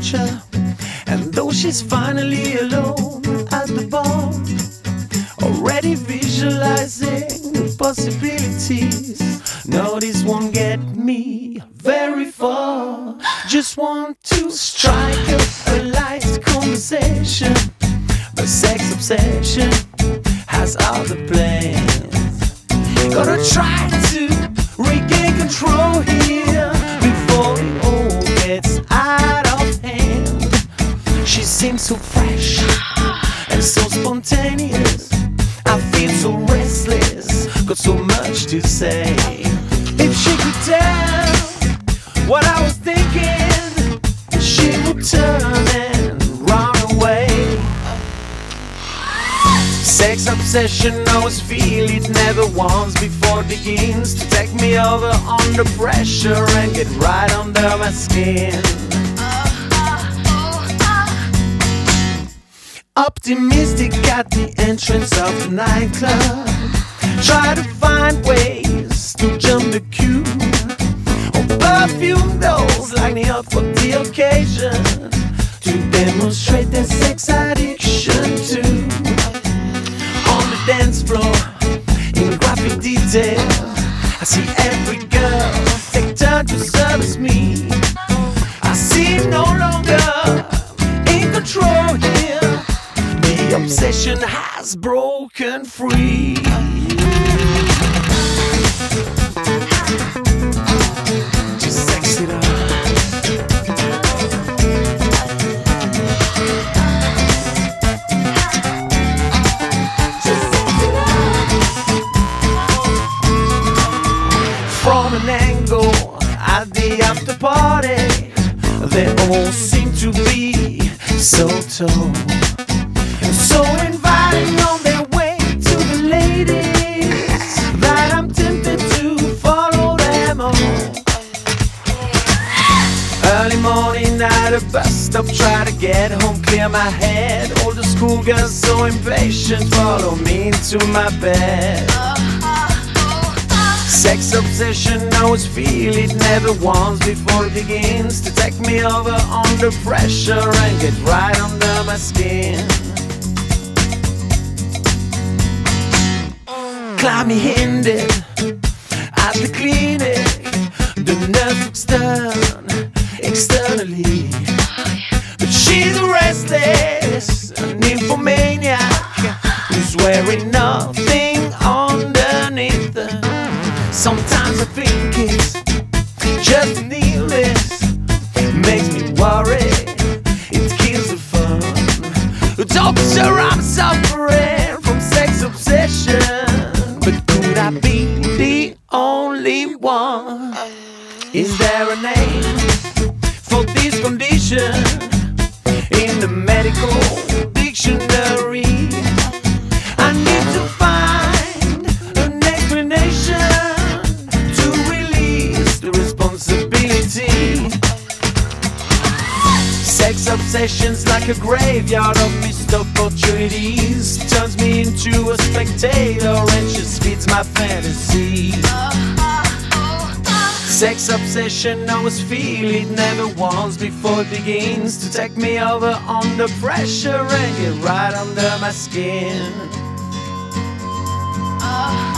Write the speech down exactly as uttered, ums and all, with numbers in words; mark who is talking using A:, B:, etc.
A: adventure. And though she's finally alone at the bar, already visualizing the possibilities. No, this won't get me very far. Just want to strike up a light conversation, but sex obsession has other plans. Gotta try to regain control here before it all gets out of hand. She seems so fresh and so spontaneous. I feel so restless, got so much to say. If she could tell what I was thinking, she would turn and run away. Sex obsession, always feel it never once before it begins to take me over under pressure and get right under my skin. Optimistic at the entrance of the nightclub, try to find ways to jump the queue, or perfume those lining up for the occasion, to demonstrate their sex addiction too. On the dance floor, in graphic detail, I see every girl take turn to service me. I see no longer in control here. The obsession has broken free. Just sex it up. From an angle at the after party, they all seem to be so tall, so inviting on their way to the ladies, that I'm tempted to follow them all. Early morning at a bus stop, try to get home, clear my head. All the schoolgirls so impatient, follow me into my bed. Sex obsession, always feel it never once before it begins to take me over under pressure and get right under my skin. Clammy handed at the clinic, the nurse looks stern externally, but she's restless, an nymphomaniac who's wearing nothing underneath her. Sometimes I think it's just an illness, makes me worry, it kills the fun. Doctor, I'm suffering from sex obsession, but could I be the only one? Is there a name for this condition in the medical dictionary? I need to find an explanation to release the responsibility. Sex obsession's like a graveyard of missed opportunities, turns me into a spectator and just feeds my fantasy. Sex obsession, always feel it never once before it begins to take me over under pressure and get right under my skin.